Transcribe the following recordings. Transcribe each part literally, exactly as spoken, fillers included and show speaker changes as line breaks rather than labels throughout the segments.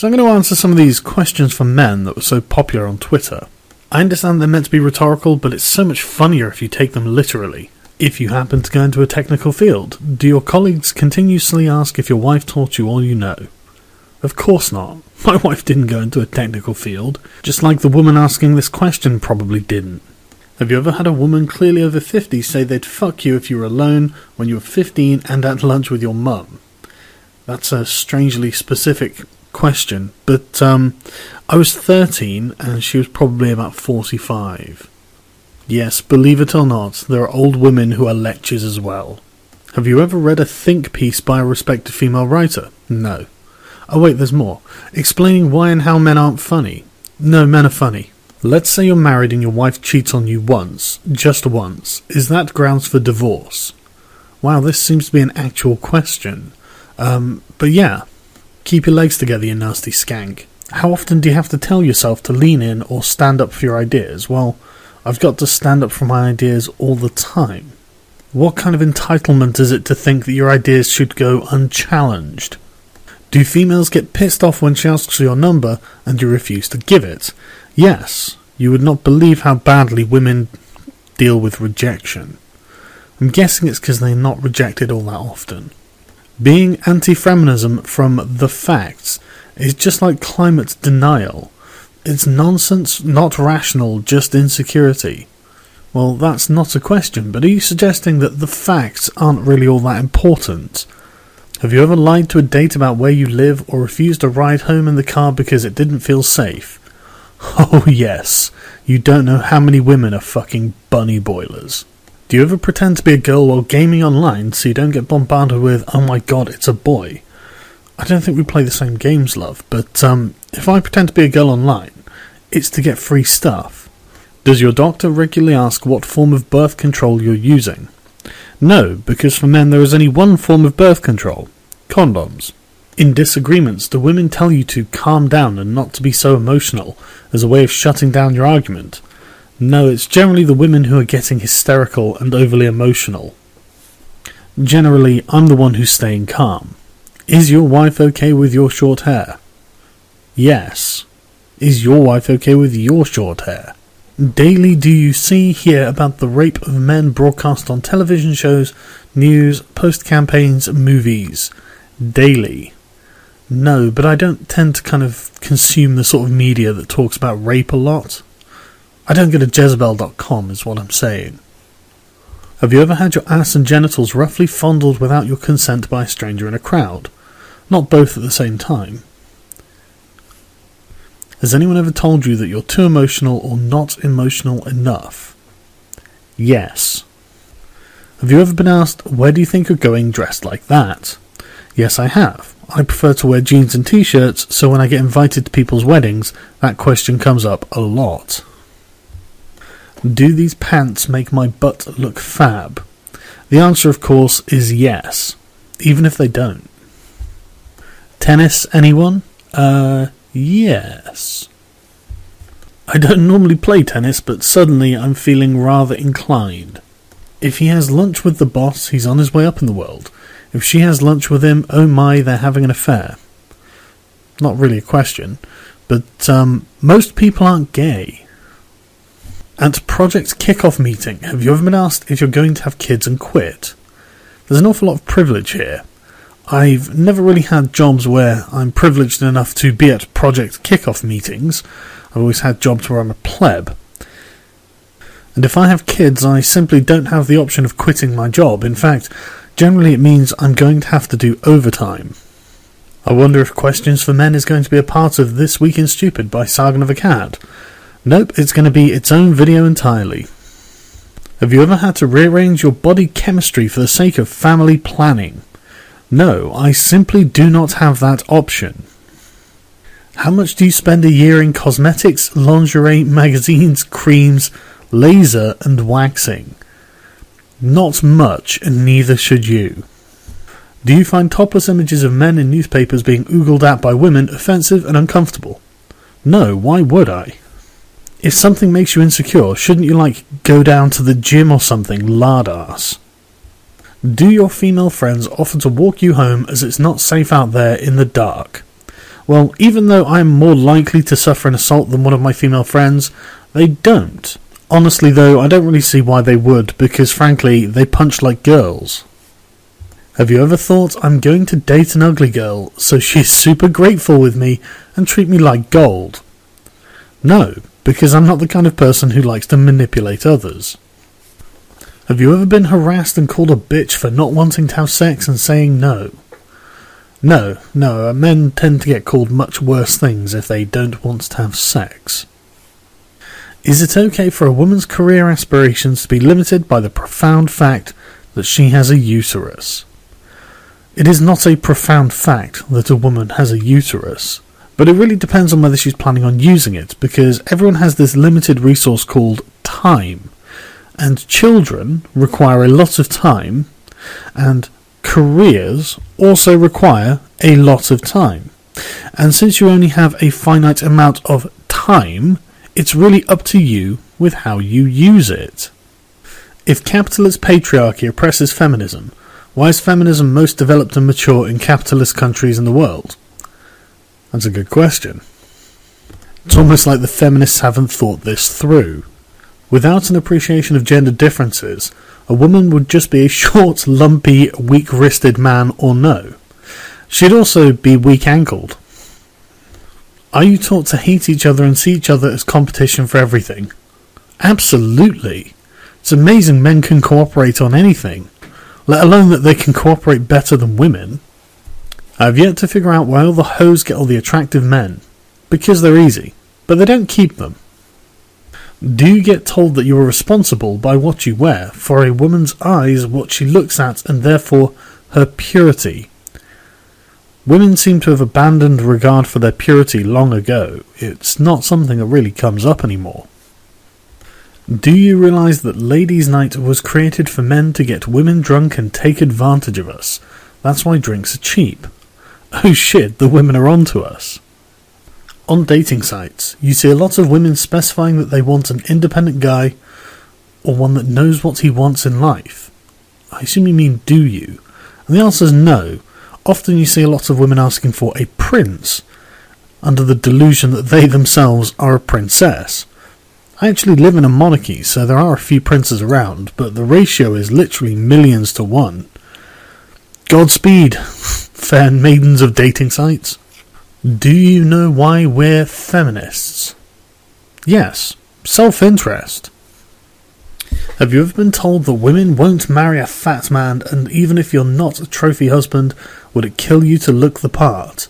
So I'm going to answer some of these questions from men that were so popular on Twitter. I understand they're meant to be rhetorical, but it's so much funnier if you take them literally. If you happen to go into a technical field, do your colleagues continuously ask if your wife taught you all you know? Of course not. My wife didn't go into a technical field, just like the woman asking this question probably didn't. Have you ever had a woman clearly over fifty say they'd fuck you if you were alone when you were fifteen and at lunch with your mum? That's a strangely specific question, but um, I was thirteen and she was probably about forty-five. Yes, believe it or not, there are old women who are lechers as well. Have you ever read a think piece by a respected female writer? No. Oh wait, there's more. Explaining why and how men aren't funny. No, men are funny. Let's say you're married and your wife cheats on you once, just once. Is that grounds for divorce? Wow, this seems to be an actual question. Um, but yeah. Keep your legs together, you nasty skank. How often do you have to tell yourself to lean in or stand up for your ideas? Well, I've got to stand up for my ideas all the time. What kind of entitlement is it to think that your ideas should go unchallenged? Do females get pissed off when she asks for your number and you refuse to give it? Yes, you would not believe how badly women deal with rejection. I'm guessing it's because they're not rejected all that often. Being anti-feminism from the facts is just like climate denial. It's nonsense, not rational, just insecurity. Well, that's not a question, but are you suggesting that the facts aren't really all that important? Have you ever lied to a date about where you live or refused a ride home in the car because it didn't feel safe? Oh yes, you don't know how many women are fucking bunny boilers. Do you ever pretend to be a girl while gaming online so you don't get bombarded with, oh my god, it's a boy? I don't think we play the same games, love, but um, if I pretend to be a girl online, it's to get free stuff. Does your doctor regularly ask what form of birth control you're using? No, because for men there is only one form of birth control. Condoms. In disagreements, do women tell you to calm down and not to be so emotional as a way of shutting down your argument? No, it's generally the women who are getting hysterical and overly emotional. Generally, I'm the one who's staying calm. Is your wife okay with your short hair? Yes. Is your wife okay with your short hair? Daily do you see, hear about the rape of men broadcast on television shows, news, post-campaigns, movies? Daily. No, but I don't tend to kind of consume the sort of media that talks about rape a lot. I don't go to Jezebel dot com is what I'm saying. Have you ever had your ass and genitals roughly fondled without your consent by a stranger in a crowd? Not both at the same time. Has anyone ever told you that you're too emotional or not emotional enough? Yes. Have you ever been asked, where do you think you're going dressed like that? Yes, I have. I prefer to wear jeans and t-shirts, so when I get invited to people's weddings, that question comes up a lot. Do these pants make my butt look fab? The answer, of course, is yes, even if they don't. Tennis, anyone? Uh, yes. I don't normally play tennis, but suddenly I'm feeling rather inclined. If he has lunch with the boss, he's on his way up in the world. If she has lunch with him, oh my, they're having an affair. Not really a question, but um, most people aren't gay. At project kick-off meeting, have you ever been asked if you're going to have kids and quit? There's an awful lot of privilege here. I've never really had jobs where I'm privileged enough to be at project kick-off meetings. I've always had jobs where I'm a pleb. And if I have kids, I simply don't have the option of quitting my job. In fact, generally it means I'm going to have to do overtime. I wonder if Questions for Men is going to be a part of This Week in Stupid by Sargon of Akkad. Nope, it's going to be its own video entirely. Have you ever had to rearrange your body chemistry for the sake of family planning? No, I simply do not have that option. How much do you spend a year in cosmetics, lingerie, magazines, creams, laser and waxing? Not much, and neither should you. Do you find topless images of men in newspapers being oogled at by women offensive and uncomfortable? No, why would I? If something makes you insecure, shouldn't you, like, go down to the gym or something, lard ass? Do your female friends offer to walk you home as it's not safe out there in the dark? Well, even though I am more likely to suffer an assault than one of my female friends, they don't. Honestly though, I don't really see why they would, because frankly, they punch like girls. Have you ever thought, I'm going to date an ugly girl, so she's super grateful with me and treat me like gold? No, because I'm not the kind of person who likes to manipulate others. Have you ever been harassed and called a bitch for not wanting to have sex and saying no? No, no, men tend to get called much worse things if they don't want to have sex. Is it okay for a woman's career aspirations to be limited by the profound fact that she has a uterus? It is not a profound fact that a woman has a uterus, but it really depends on whether she's planning on using it, because everyone has this limited resource called time, and children require a lot of time, and careers also require a lot of time. And since you only have a finite amount of time, it's really up to you with how you use it. If capitalist patriarchy oppresses feminism, why is feminism most developed and mature in capitalist countries in the world? That's a good question. It's almost like the feminists haven't thought this through. Without an appreciation of gender differences, a woman would just be a short, lumpy, weak-wristed man or no. She'd also be weak-ankled. Are you taught to hate each other and see each other as competition for everything? Absolutely. It's amazing men can cooperate on anything, let alone that they can cooperate better than women. I have yet to figure out why all the hoes get all the attractive men. Because they're easy, but they don't keep them. Do you get told that you are responsible by what you wear, for a woman's eyes, what she looks at, and therefore her purity? Women seem to have abandoned regard for their purity long ago. It's not something that really comes up anymore. Do you realise that Ladies' Night was created for men to get women drunk and take advantage of us? That's why drinks are cheap. Oh shit, the women are onto us. On dating sites, you see a lot of women specifying that they want an independent guy, or one that knows what he wants in life. I assume you mean do you? And the answer is no. Often you see a lot of women asking for a prince, under the delusion that they themselves are a princess. I actually live in a monarchy, so there are a few princes around, but the ratio is literally millions to one. Godspeed, fair maidens of dating sites. Do you know why we're feminists? Yes, self-interest. Have you ever been told that women won't marry a fat man, and even if you're not a trophy husband, would it kill you to look the part?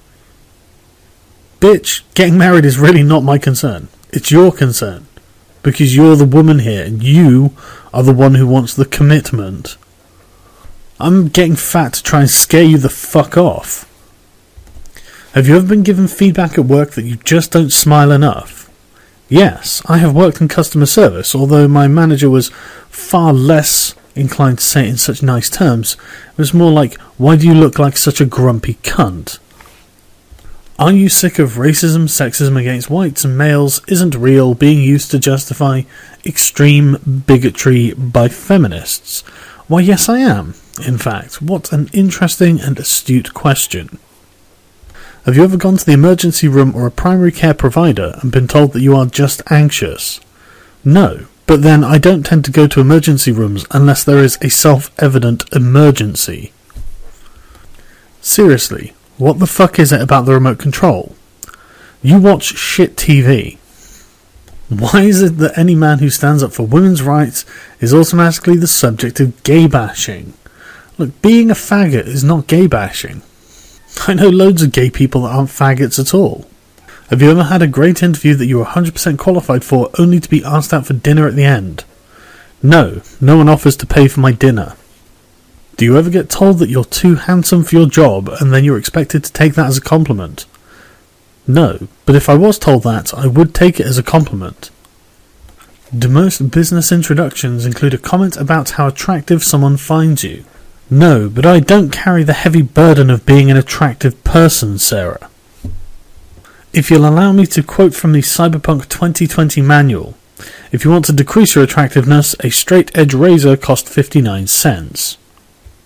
Bitch, getting married is really not my concern. It's your concern. Because you're the woman here, and you are the one who wants the commitment. I'm getting fat to try and scare you the fuck off. Have you ever been given feedback at work that you just don't smile enough? Yes, I have worked in customer service, although my manager was far less inclined to say it in such nice terms. It was more like, why do you look like such a grumpy cunt? Are you sick of racism, sexism against whites and males isn't real being used to justify extreme bigotry by feminists? Why, yes I am, in fact. What an interesting and astute question. Have you ever gone to the emergency room or a primary care provider and been told that you are just anxious? No, but then I don't tend to go to emergency rooms unless there is a self-evident emergency. Seriously, what the fuck is it about the remote control? You watch shit T V. Why is it that any man who stands up for women's rights is automatically the subject of gay bashing? Look, being a faggot is not gay bashing. I know loads of gay people that aren't faggots at all. Have you ever had a great interview that you were one hundred percent qualified for only to be asked out for dinner at the end? No, no one offers to pay for my dinner. Do you ever get told that you're too handsome for your job and then you're expected to take that as a compliment? No, but if I was told that, I would take it as a compliment. Do most business introductions include a comment about how attractive someone finds you? No, but I don't carry the heavy burden of being an attractive person, Sarah. If you'll allow me to quote from the Cyberpunk twenty twenty manual, if you want to decrease your attractiveness, a straight edge razor costs fifty-nine cents.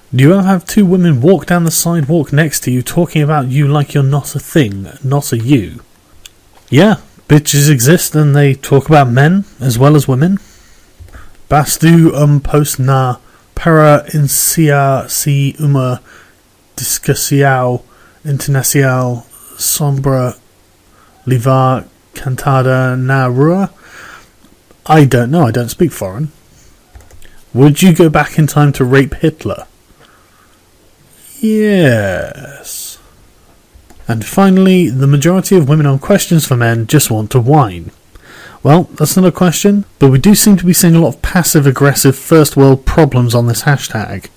Do you ever have two women walk down the sidewalk next to you talking about you like you're not a thing, not a you? Yeah, bitches exist and they talk about men as well as women. Bastu um post na para insia si uma discussão internacional sombra levar cantada na rua? I don't know, I don't speak foreign. Would you go back in time to rape Hitler? Yes. And finally, the majority of women on Questions for Men just want to whine. Well, that's not a question, but we do seem to be seeing a lot of passive-aggressive first-world problems on this hashtag.